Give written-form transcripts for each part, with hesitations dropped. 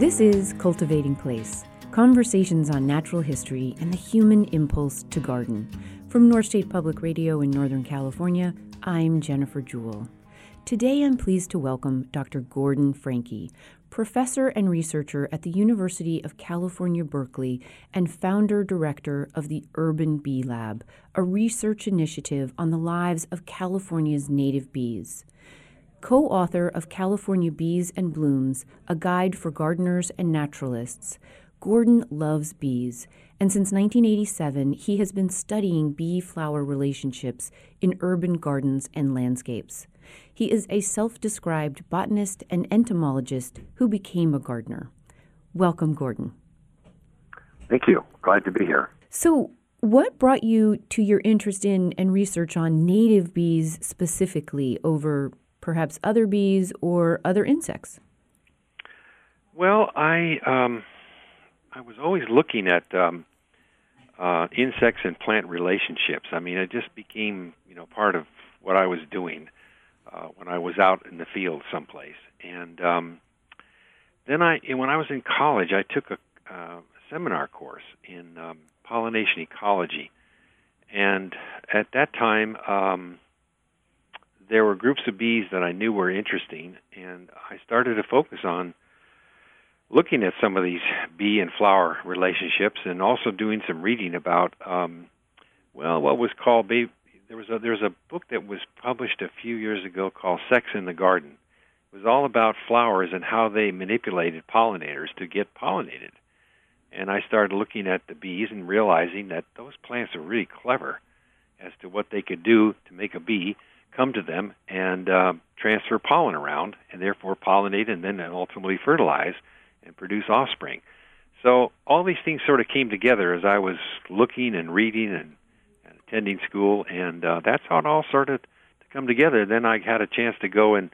This is Cultivating Place, conversations on natural history and the human impulse to garden. From North State Public Radio in Northern California, I'm Jennifer Jewell. Today I'm pleased to welcome Dr. Gordon Franke, professor and researcher at the University of California, Berkeley, and founder-director of the Urban Bee Lab, a research initiative on the lives of California's native bees. Co-author of California Bees and Blooms, a guide for gardeners and naturalists, Gordon loves bees, and since 1987, he has been studying bee-flower relationships in urban gardens and landscapes. He is a self-described botanist and entomologist who became a gardener. Welcome, Gordon. Thank you. Glad to be here. So, what brought you to your interest in and research on native bees specifically over perhaps other bees or other insects? Well, I was always looking at insects and plant relationships. I mean, it just became, part of what I was doing when I was out in the field someplace. And then when I was in college, I took a seminar course in pollination ecology. And at that time, there were groups of bees that I knew were interesting, and I started to focus on looking at some of these bee and flower relationships, and also doing some reading about, what was called, there was a book that was published a few years ago called Sex in the Garden. It was all about flowers and how they manipulated pollinators to get pollinated. And I started looking at the bees and realizing that those plants are really clever as to what they could do to make a bee come to them and transfer pollen around, and therefore pollinate and then ultimately fertilize and produce offspring. So all these things sort of came together as I was looking and reading and attending school, and that's how it all started to come together. Then I had a chance to go in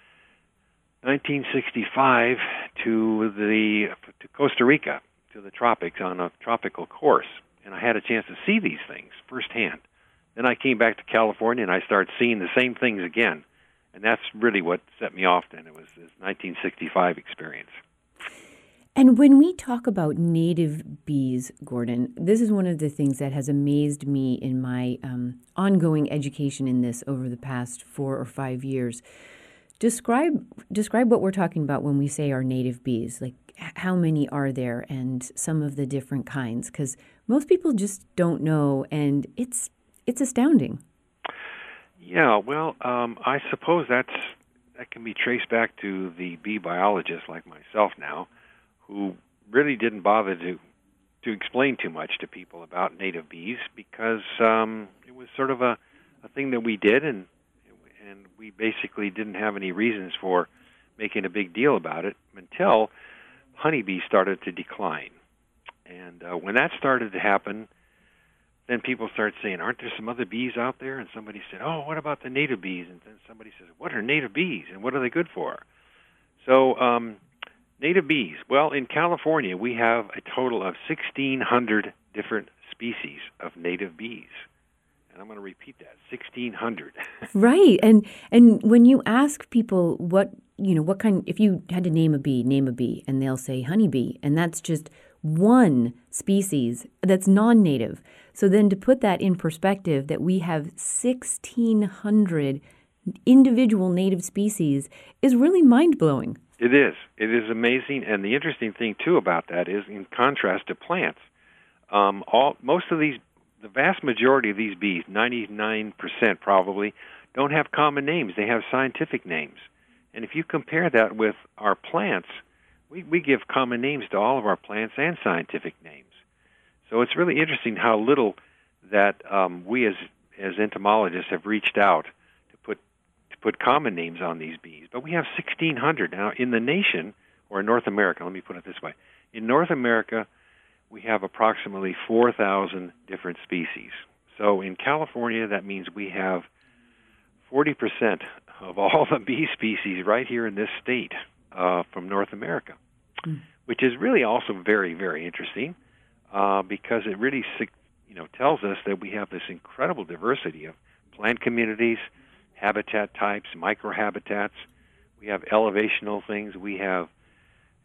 1965 to Costa Rica, to the tropics on a tropical course, and I had a chance to see these things firsthand. Then I came back to California, and I started seeing the same things again, and that's really what set me off then. It was this 1965 experience. And when we talk about native bees, Gordon, this is one of the things that has amazed me in my ongoing education in this over the past 4 or 5 years. Describe what we're talking about when we say our native bees, like how many are there and some of the different kinds, because most people just don't know, and it's astounding. Yeah, well, I suppose that can be traced back to the bee biologists like myself now, who really didn't bother to explain too much to people about native bees, because it was sort of a thing that we did, and we basically didn't have any reasons for making a big deal about it until honeybees started to decline. And when that started to happen, then people started saying, aren't there some other bees out there? And somebody said, oh, what about the native bees? And then somebody says, what are native bees, and what are they good for? So native bees, well, in California, we have a total of 1,600 different species of native bees. And I'm going to repeat that, 1,600. Right. And when you ask people what kind, if you had to name a bee, and they'll say honeybee, and that's just one species that's non-native. So then to put that in perspective, that we have 1,600 individual native species is really mind-blowing. It is. It is amazing. And the interesting thing, too, about that is in contrast to plants, the vast majority of these bees, 99% probably, don't have common names. They have scientific names. And if you compare that with our plants, we give common names to all of our plants and scientific names. So it's really interesting how little that we as entomologists have reached out to put common names on these bees. But we have 1,600 now in the nation, or in North America. Let me put it this way: in North America, we have approximately 4,000 different species. So in California, that means we have 40% of all the bee species right here in this state from North America, which is really also very, very interesting because it really tells us that we have this incredible diversity of plant communities, habitat types, microhabitats. We have elevational things. We have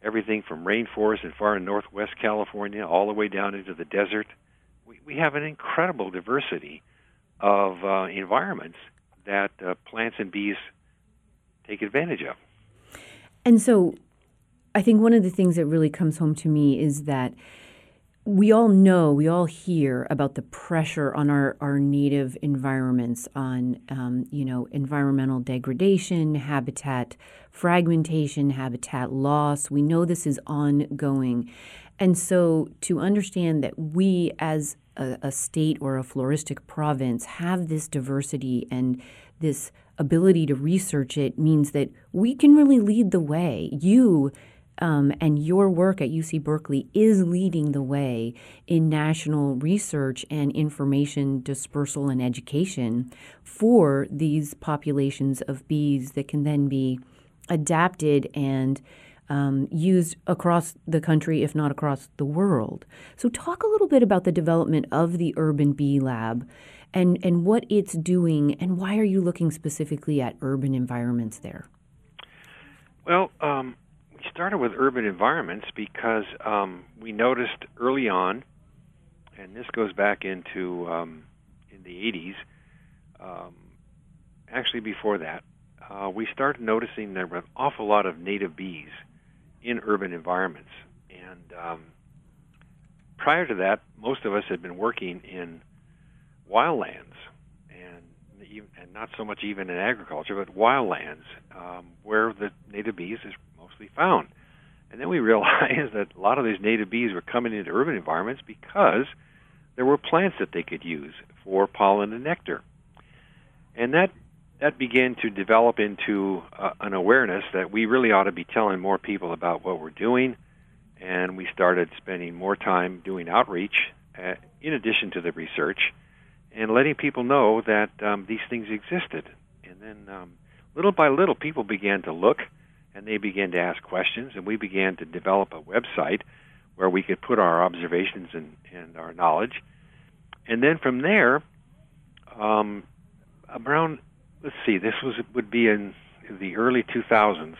everything from rainforest in far northwest California all the way down into the desert. We have an incredible diversity of environments that plants and bees take advantage of. And so I think one of the things that really comes home to me is that we all hear about the pressure on our native environments, on environmental degradation, habitat fragmentation, habitat loss. We know this is ongoing. And so to understand that we as a state or a floristic province have this diversity and this ability to research it means that we can really lead the way. You and your work at UC Berkeley is leading the way in national research and information dispersal and education for these populations of bees that can then be adapted and used across the country, if not across the world. So talk a little bit about the development of the Urban Bee Lab and what it's doing, and why are you looking specifically at urban environments there? Well, we started with urban environments because we noticed early on, and this goes back into in the 80s, actually before that, we started noticing there were an awful lot of native bees in urban environments. And prior to that, most of us had been working in wildlands, and not so much even in agriculture, but wildlands, where the native bees is mostly found. And then we realized that a lot of these native bees were coming into urban environments because there were plants that they could use for pollen and nectar. And that began to develop into an awareness that we really ought to be telling more people about what we're doing. And we started spending more time doing outreach in addition to the research, and letting people know that these things existed. And then little by little, people began to look, and they began to ask questions, and we began to develop a website where we could put our observations and our knowledge. And then from there, around, let's see, would be in the early 2000s,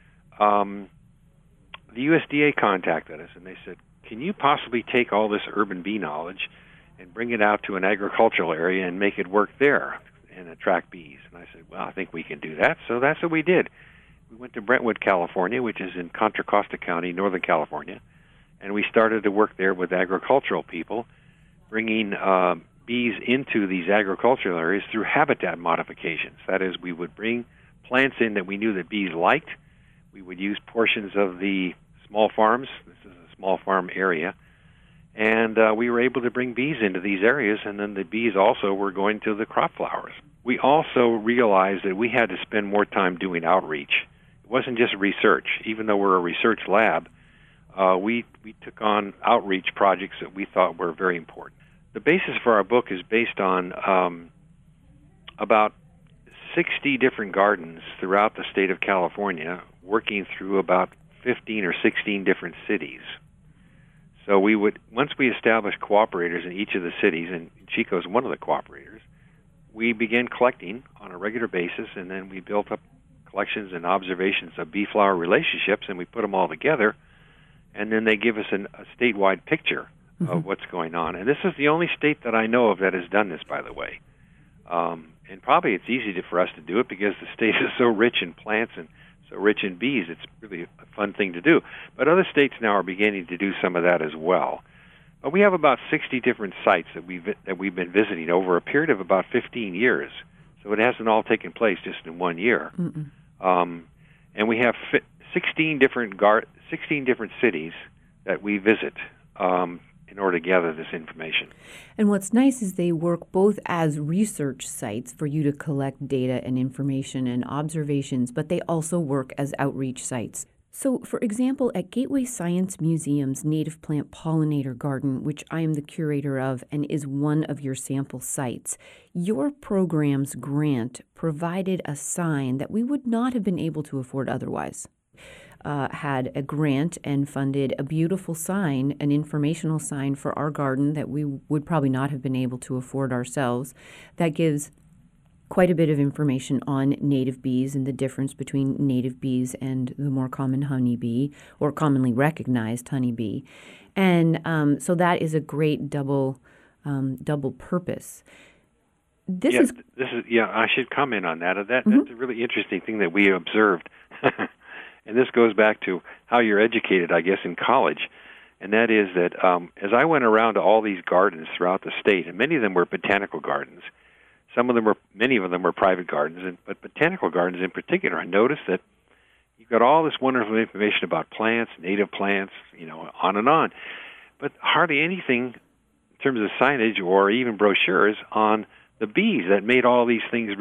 the USDA contacted us, and they said, can you possibly take all this urban bee knowledge and bring it out to an agricultural area and make it work there and attract bees? And I said, well, I think we can do that. So that's what we did. We went to Brentwood, California, which is in Contra Costa County, Northern California, and we started to work there with agricultural people, bringing bees into these agricultural areas through habitat modifications. That is, we would bring plants in that we knew that bees liked. We would use portions of the small farms. This is a small farm area. And we were able to bring bees into these areas, and then the bees also were going to the crop flowers. We also realized that we had to spend more time doing outreach. It wasn't just research. Even though we're a research lab, we took on outreach projects that we thought were very important. The basis for our book is based on about 60 different gardens throughout the state of California, working through about 15 or 16 different cities. So we would, once we established cooperators in each of the cities, and Chico is one of the cooperators, we began collecting on a regular basis, and then we built up collections and observations of bee-flower relationships, and we put them all together, and then they give us a statewide picture of what's going on. And this is the only state that I know of that has done this, by the way. And probably it's easy for us to do it because the state is so rich in plants and so rich in bees. It's really a fun thing to do. But other states now are beginning to do some of that as well. But we have about 60 different sites that we've been visiting over a period of about 15 years. So it hasn't all taken place just in 1 year. And we have 16 different cities that we visit in order to gather this information. And what's nice is they work both as research sites for you to collect data and information and observations, but they also work as outreach sites. So, for example, at Gateway Science Museum's Native Plant Pollinator Garden, which I am the curator of and is one of your sample sites, your program's grant provided a sign that we would not have been able to afford otherwise. Had a grant and funded a beautiful sign, an informational sign for our garden that we would probably not have been able to afford ourselves, that gives quite a bit of information on native bees and the difference between native bees and the more common honeybee, or commonly recognized honeybee. And so that is a great double purpose. This is I should comment on that. That's a really interesting thing that we observed. And this goes back to how you're educated, I guess, in college. And that is that as I went around to all these gardens throughout the state, and many of them were botanical gardens, many of them were private gardens, but botanical gardens in particular, I noticed that you've got all this wonderful information about plants, native plants, on and on, but hardly anything in terms of signage or even brochures on the bees that made all these things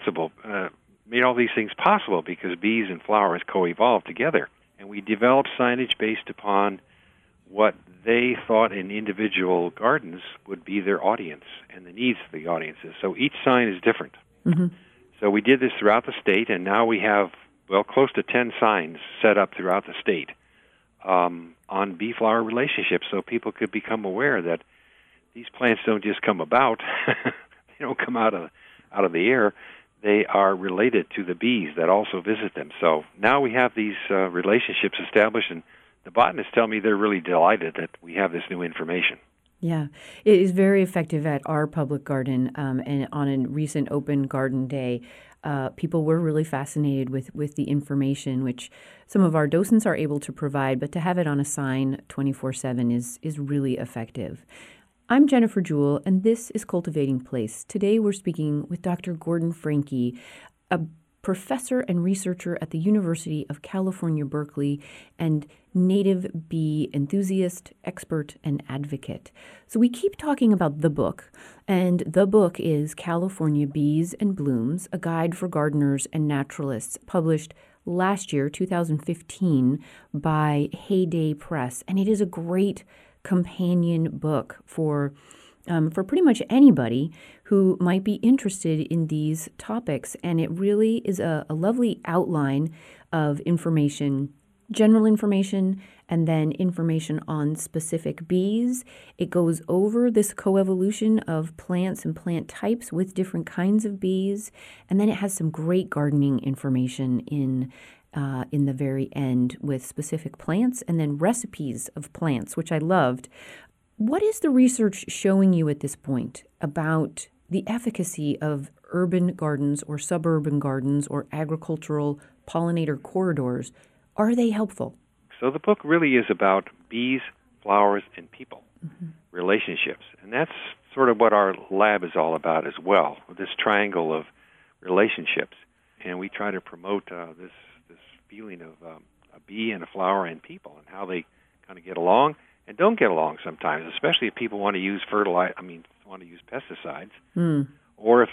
made all these things possible, because bees and flowers co-evolved together. And we developed signage based upon what they thought in individual gardens would be their audience and the needs of the audiences. So each sign is different. Mm-hmm. So we did this throughout the state, and now we have, close to 10 signs set up throughout the state on bee-flower relationships, so people could become aware that these plants don't just come about. They don't come out of the air. They are related to the bees that also visit them. So now we have these relationships established, and the botanists tell me they're really delighted that we have this new information. Yeah, it is very effective at our public garden, and on a recent open garden day, people were really fascinated with the information, which some of our docents are able to provide, but to have it on a sign 24/7 is really effective. I'm Jennifer Jewell, and this is Cultivating Place. Today we're speaking with Dr. Gordon Franke, a professor and researcher at the University of California, Berkeley, and native bee enthusiast, expert, and advocate. So we keep talking about the book, and the book is California Bees and Blooms, a guide for gardeners and naturalists, published last year, 2015, by Heyday Press, and it is a great companion book for pretty much anybody who might be interested in these topics. And it really is a lovely outline of information, general information, and then information on specific bees. It goes over this coevolution of plants and plant types with different kinds of bees. And then it has some great gardening information in the very end with specific plants and then recipes of plants, which I loved. What is the research showing you at this point about the efficacy of urban gardens or suburban gardens or agricultural pollinator corridors? Are they helpful? So the book really is about bees, flowers, and people, relationships. And that's sort of what our lab is all about as well, this triangle of relationships. And we try to promote this feeling of a bee and a flower and people, and how they kind of get along and don't get along sometimes, especially if people want to use pesticides, or if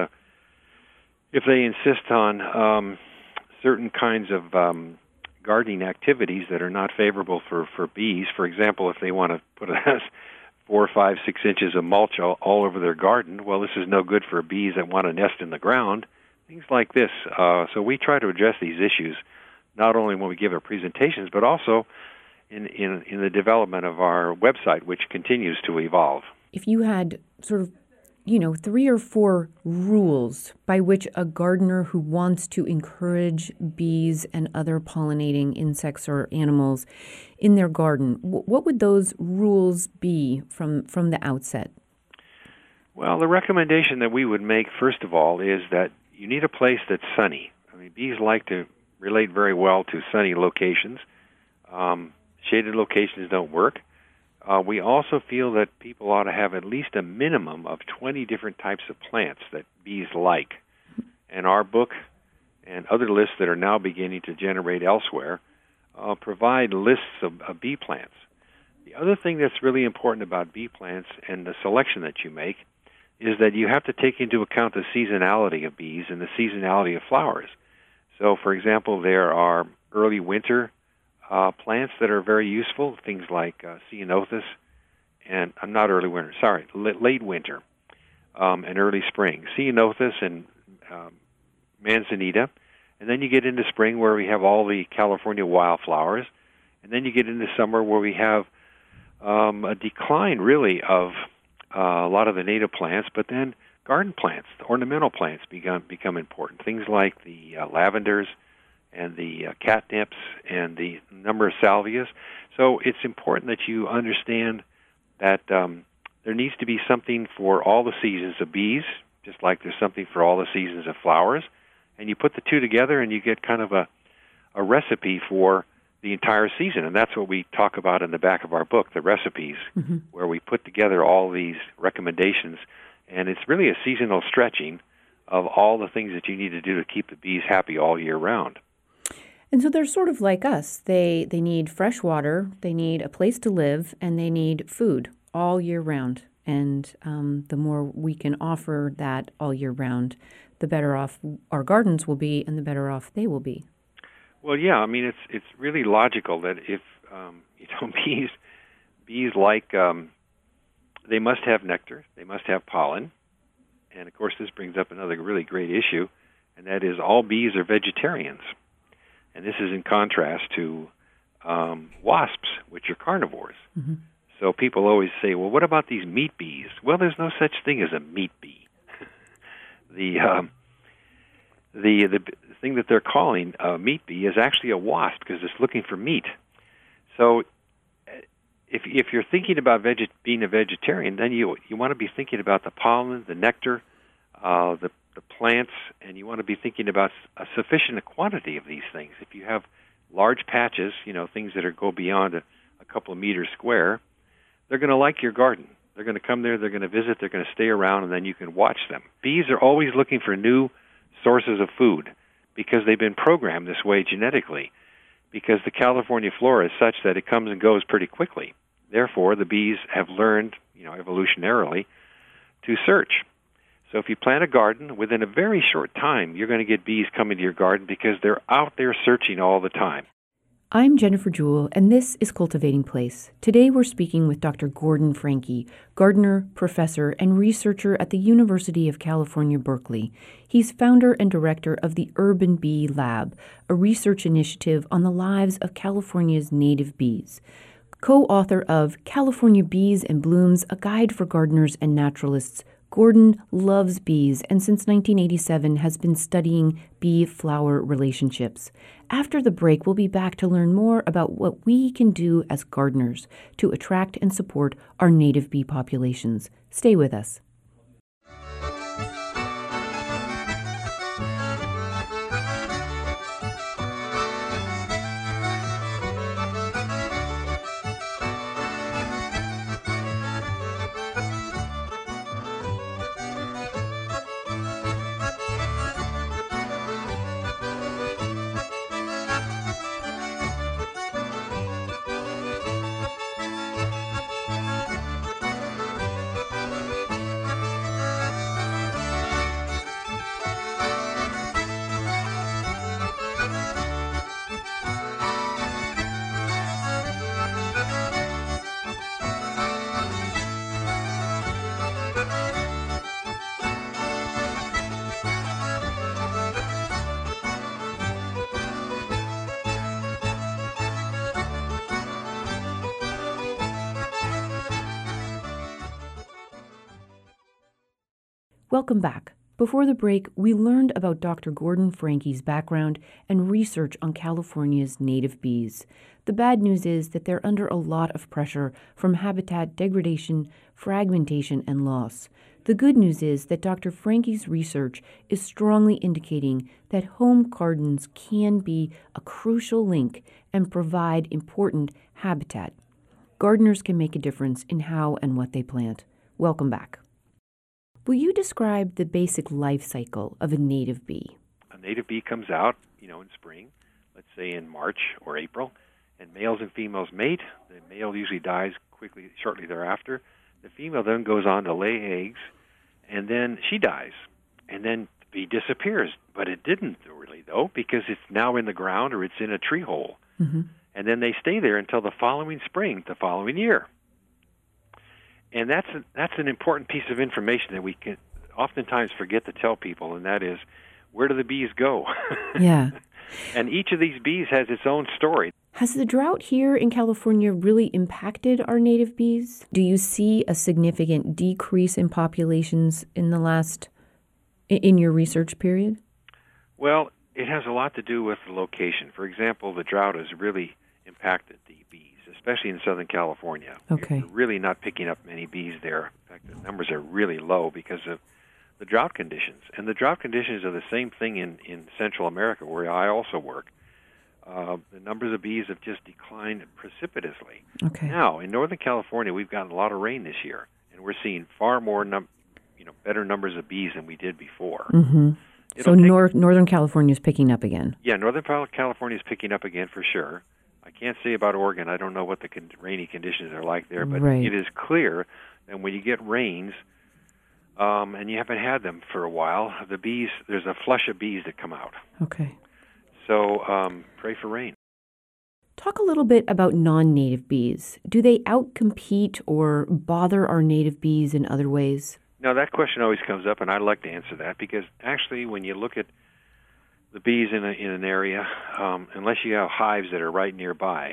they insist on certain kinds of gardening activities that are not favorable for bees. For example, if they want to put 4, 5, 6 inches of mulch all over their garden, well, this is no good for bees that want to nest in the ground. Things like this. So we try to address these issues not only when we give our presentations, but also in the development of our website, which continues to evolve. If you had sort of, 3 or 4 rules by which a gardener who wants to encourage bees and other pollinating insects or animals in their garden, what would those rules be from the outset? Well, the recommendation that we would make, first of all, is that you need a place that's sunny. I mean, bees like to relate very well to sunny locations. Shaded locations don't work. We also feel that people ought to have at least a minimum of 20 different types of plants that bees like. And our book and other lists that are now beginning to generate elsewhere provide lists of bee plants. The other thing that's really important about bee plants and the selection that you make is that you have to take into account the seasonality of bees and the seasonality of flowers. So, for example, there are early winter plants that are very useful, things like ceanothus, and late winter and early spring. Ceanothus and manzanita. And then you get into spring where we have all the California wildflowers. And then you get into summer where we have a decline, really, of a lot of the native plants. But then garden plants, the ornamental plants become important. Things like the lavenders and the catnips and the number of salvias. So it's important that you understand that there needs to be something for all the seasons of bees, just like there's something for all the seasons of flowers. And you put the two together and you get kind of a recipe for the entire season. And that's what we talk about in the back of our book, the recipes, where we put together all these recommendations. And it's really a seasonal stretching of all the things that you need to do to keep the bees happy all year round. And so they're sort of like us. They need fresh water, they need a place to live, and they need food all year round. And the more we can offer that all year round, the better off our gardens will be and the better off they will be. Well, yeah, I mean, it's really logical that if, bees like, they must have nectar, they must have pollen. And, of course, this brings up another really great issue, and that is all bees are vegetarians. And this is in contrast to wasps, which are carnivores. Mm-hmm. So people always say, well, what about these meat bees? Well, there's no such thing as a meat bee. The thing that they're calling a meat bee is actually a wasp because it's looking for meat. So if you're thinking about being a vegetarian, then you want to be thinking about the pollen, the nectar, the plants, and you want to be thinking about a sufficient quantity of these things. If you have large patches, things that go beyond a couple of meters square, they're going to like your garden. They're going to come there, they're going to visit, they're going to stay around, and then you can watch them. Bees are always looking for new sources of food because they've been programmed this way genetically, because the California flora is such that it comes and goes pretty quickly. Therefore, the bees have learned, evolutionarily, to search. So if you plant a garden, within a very short time, you're going to get bees coming to your garden because they're out there searching all the time. I'm Jennifer Jewell, and this is Cultivating Place. Today we're speaking with Dr. Gordon Franke, gardener, professor, and researcher at the University of California, Berkeley. He's founder and director of the Urban Bee Lab, a research initiative on the lives of California's native bees. Co-author of California Bees and Blooms, a guide for gardeners and naturalists, Gordon loves bees and since 1987 has been studying bee-flower relationships. After the break, we'll be back to learn more about what we can do as gardeners to attract and support our native bee populations. Stay with us. Welcome back. Before the break, we learned about Dr. Gordon Franke's background and research on California's native bees. The bad news is that they're under a lot of pressure from habitat degradation, fragmentation, and loss. The good news is that Dr. Franke's research is strongly indicating that home gardens can be a crucial link and provide important habitat. Gardeners can make a difference in how and what they plant. Welcome back. Will you describe the basic life cycle of a native bee? A native bee comes out, in spring, let's say in March or April, and males and females mate. The male usually dies shortly thereafter. The female then goes on to lay eggs, and then she dies. And then the bee disappears. But it didn't really, though, because it's now in the ground or it's in a tree hole. Mm-hmm. And then they stay there until the following spring, the following year. And that's an important piece of information that we can oftentimes forget to tell people, and that is, where do the bees go? Yeah. And each of these bees has its own story. Has the drought here in California really impacted our native bees? Do you see a significant decrease in populations in your research period? Well, it has a lot to do with the location. For example, the drought has really impacted the bees, especially in Southern California. Okay. You're really not picking up many bees there. In fact, the numbers are really low because of the drought conditions. And the drought conditions are the same thing in Central America, where I also work. The numbers of bees have just declined precipitously. Okay. Now, in Northern California, we've gotten a lot of rain this year, and we're seeing far more, better numbers of bees than we did before. Mm-hmm. So Northern California is picking up again. Yeah, Northern California is picking up again for sure. I can't say about Oregon. I don't know what the rainy conditions are like there, but Right. It is clear that when you get rains, and you haven't had them for a while, the bees, there's a flush of bees that come out. Okay. So pray for rain. Talk a little bit about non-native bees. Do they outcompete or bother our native bees in other ways? Now, that question always comes up, and I'd like to answer that, because actually when you look at the bees in an area, unless you have hives that are right nearby,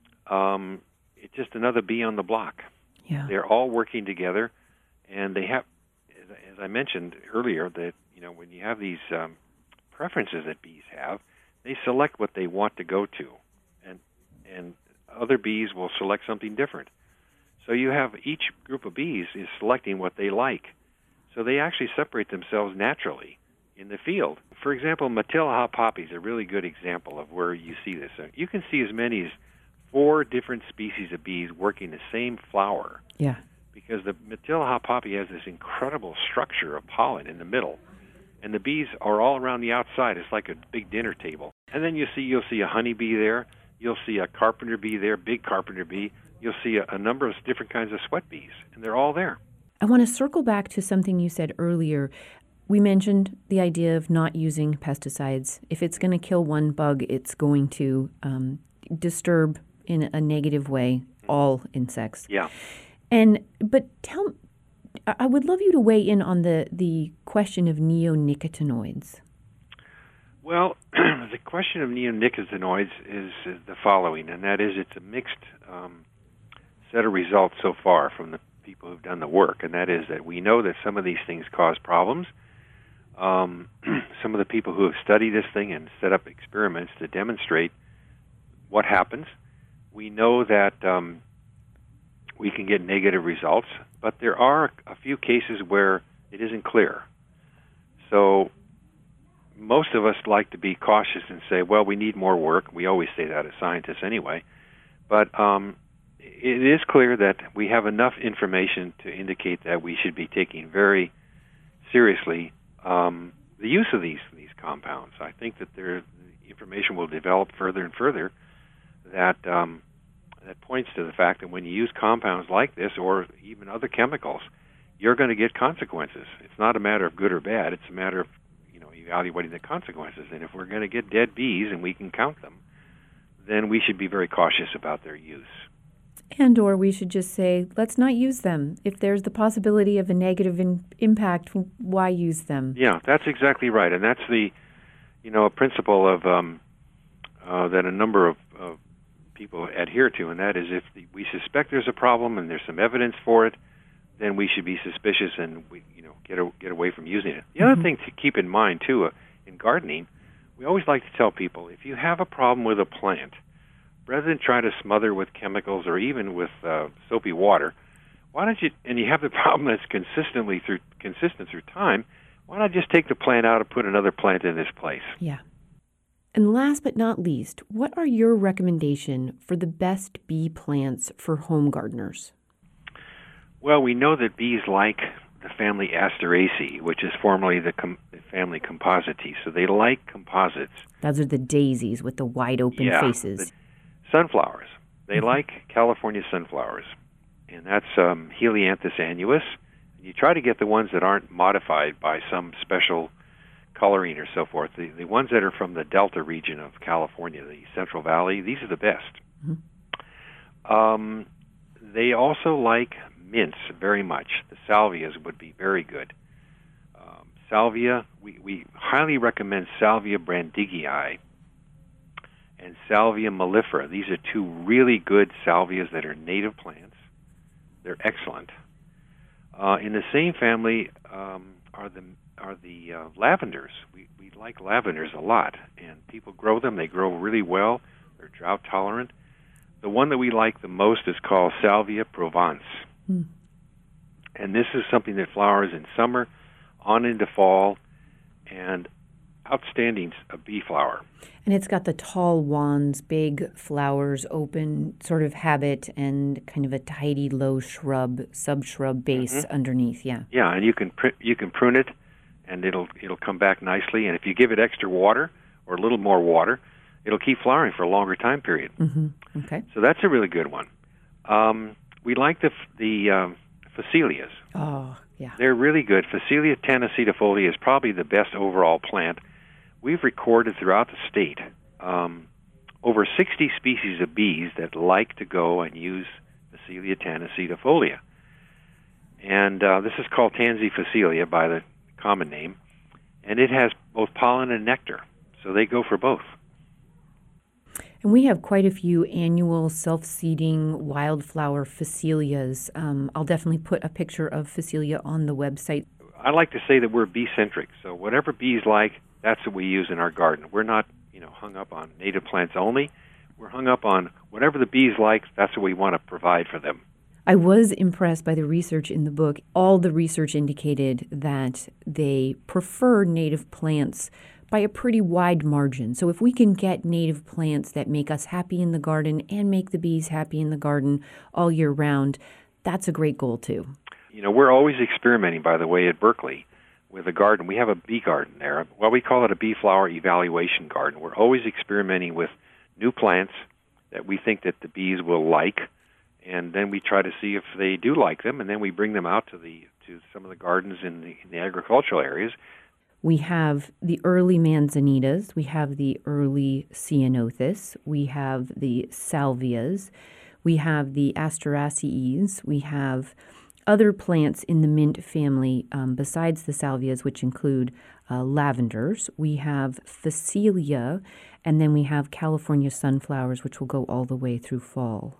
it's just another bee on the block. Yeah. They're all working together, and they have, as I mentioned earlier, that when you have these preferences that bees have, they select what they want to go to, and other bees will select something different. So you have each group of bees is selecting what they like. So they actually separate themselves naturally in the field. For example, Matilaha poppies are a really good example of where you see this. You can see as many as 4 different species of bees working the same flower. Yeah. Because the Matilaha poppy has this incredible structure of pollen in the middle, and the bees are all around the outside. It's like a big dinner table. And then you'll see a honeybee there. You'll see a carpenter bee there, big carpenter bee. You'll see a number of different kinds of sweat bees, and they're all there. I want to circle back to something you said earlier. We mentioned the idea of not using pesticides. If it's going to kill one bug, it's going to disturb in a negative way all insects. Yeah. But I would love you to weigh in on the question of neonicotinoids. Well, the question of neonicotinoids is the following, and that is it's a mixed set of results so far from the people who've done the work, and that is that we know that some of these things cause problems. Some of the people who have studied this thing and set up experiments to demonstrate what happens, we know that we can get negative results, but there are a few cases where it isn't clear. So most of us like to be cautious and say, well, we need more work. We always say that as scientists anyway. But it is clear that we have enough information to indicate that we should be taking very seriously the use of these compounds. I think that the information will develop further and further that points to the fact that when you use compounds like this or even other chemicals, you're going to get consequences. It's not a matter of good or bad. It's a matter of evaluating the consequences. And if we're going to get dead bees and we can count them, then we should be very cautious about their use. And or we should just say, let's not use them. If there's the possibility of a negative impact, why use them? Yeah, that's exactly right. And that's the, a principle of that a number of people adhere to, and that is if we suspect there's a problem and there's some evidence for it, then we should be suspicious and we get away from using it. The other thing to keep in mind, too, in gardening, we always like to tell people, if you have a problem with a plant, rather than try to smother with chemicals or even with soapy water, why don't you, and you have the problem that's consistent through time, why not just take the plant out and put another plant in its place? Yeah. And last but not least, what are your recommendations for the best bee plants for home gardeners? Well, we know that bees like the family Asteraceae, which is formerly the family Compositae. So they like composites. Those are the daisies with the wide open faces. Sunflowers. They like California sunflowers. And that's Helianthus annuus. You try to get the ones that aren't modified by some special coloring or so forth. The ones that are from the Delta region of California, the Central Valley, these are the best. Mm-hmm. They also like mints very much. The salvias would be very good. Salvia, we highly recommend Salvia brandigii. and Salvia mellifera. These are two really good salvias that are native plants. They're excellent. In the same family are the lavenders. We like lavenders a lot, and people grow them. They grow really well. They're drought tolerant. The one that we like the most is called Salvia Provence. And this is something that flowers in summer on into fall, and outstanding bee flower. And it's got the tall wands, big flowers, open sort of habit, and kind of a tidy, low sub-shrub base underneath. Yeah. Yeah, and you can prune it, and it'll come back nicely. And if you give it extra water or a little more water, it'll keep flowering for a longer time period. Okay. So that's a really good one. We like the Phaceolias. Oh, yeah. They're really good. Phacelia tanacidifolia is probably the best overall plant. We've recorded throughout the state over 60 species of bees that like to go and use Phacelia tanacidifolia. And this is called Tansy Phacelia by the common name. And it has both pollen and nectar, so they go for both. And we have quite a few annual self-seeding wildflower Phacelias. I'll definitely put a picture of Phacelia on the website. I like to say that we're bee-centric, so whatever bees like, that's what we use in our garden. We're not, hung up on native plants only. We're hung up on whatever the bees like, that's what we want to provide for them. I was impressed by the research in the book. All the research indicated that they prefer native plants by a pretty wide margin. So if we can get native plants that make us happy in the garden and make the bees happy in the garden all year round, that's a great goal too. We're always experimenting, by the way, at Berkeley with a garden. We have a bee garden there. Well, we call it a bee flower evaluation garden. We're always experimenting with new plants that we think that the bees will like, and then we try to see if they do like them, and then we bring them out to some of the gardens in the agricultural areas. We have the early manzanitas, we have the early ceanothus, we have the salvias, we have the asteraceae, we have other plants in the mint family besides the salvias, which include lavenders. We have Phacelia, and then we have California sunflowers, which will go all the way through fall.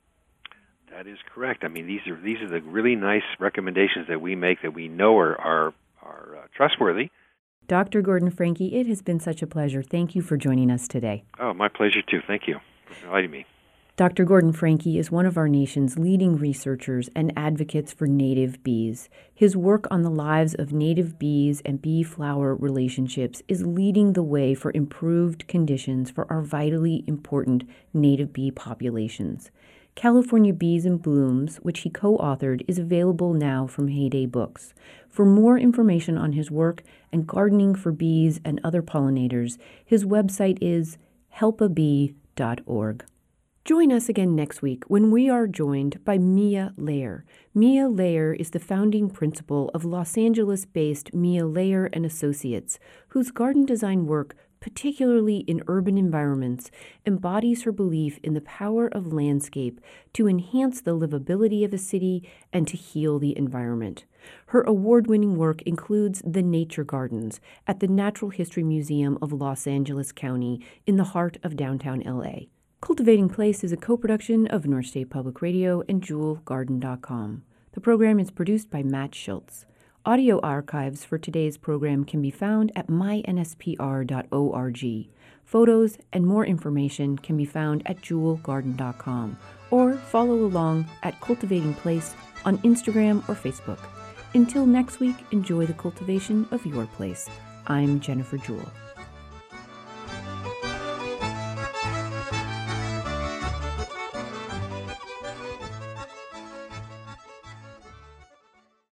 That is correct. I mean, these are the really nice recommendations that we make that we know are trustworthy. Dr. Gordon Franke, it has been such a pleasure. Thank you for joining us today. Oh, my pleasure, too. Thank you for inviting me. Dr. Gordon Franke is one of our nation's leading researchers and advocates for native bees. His work on the lives of native bees and bee-flower relationships is leading the way for improved conditions for our vitally important native bee populations. California Bees and Blooms, which he co-authored, is available now from Heyday Books. For more information on his work and gardening for bees and other pollinators, his website is helpabee.org. Join us again next week when we are joined by Mia Lair. Mia Lair is the founding principal of Los Angeles-based Mia Lair and Associates, whose garden design work, particularly in urban environments, embodies her belief in the power of landscape to enhance the livability of a city and to heal the environment. Her award-winning work includes the Nature Gardens at the Natural History Museum of Los Angeles County in the heart of downtown LA. Cultivating Place is a co-production of North State Public Radio and JewelGarden.com. The program is produced by Matt Schultz. Audio archives for today's program can be found at mynspr.org. Photos and more information can be found at JewelGarden.com or follow along at Cultivating Place on Instagram or Facebook. Until next week, enjoy the cultivation of your place. I'm Jennifer Jewell.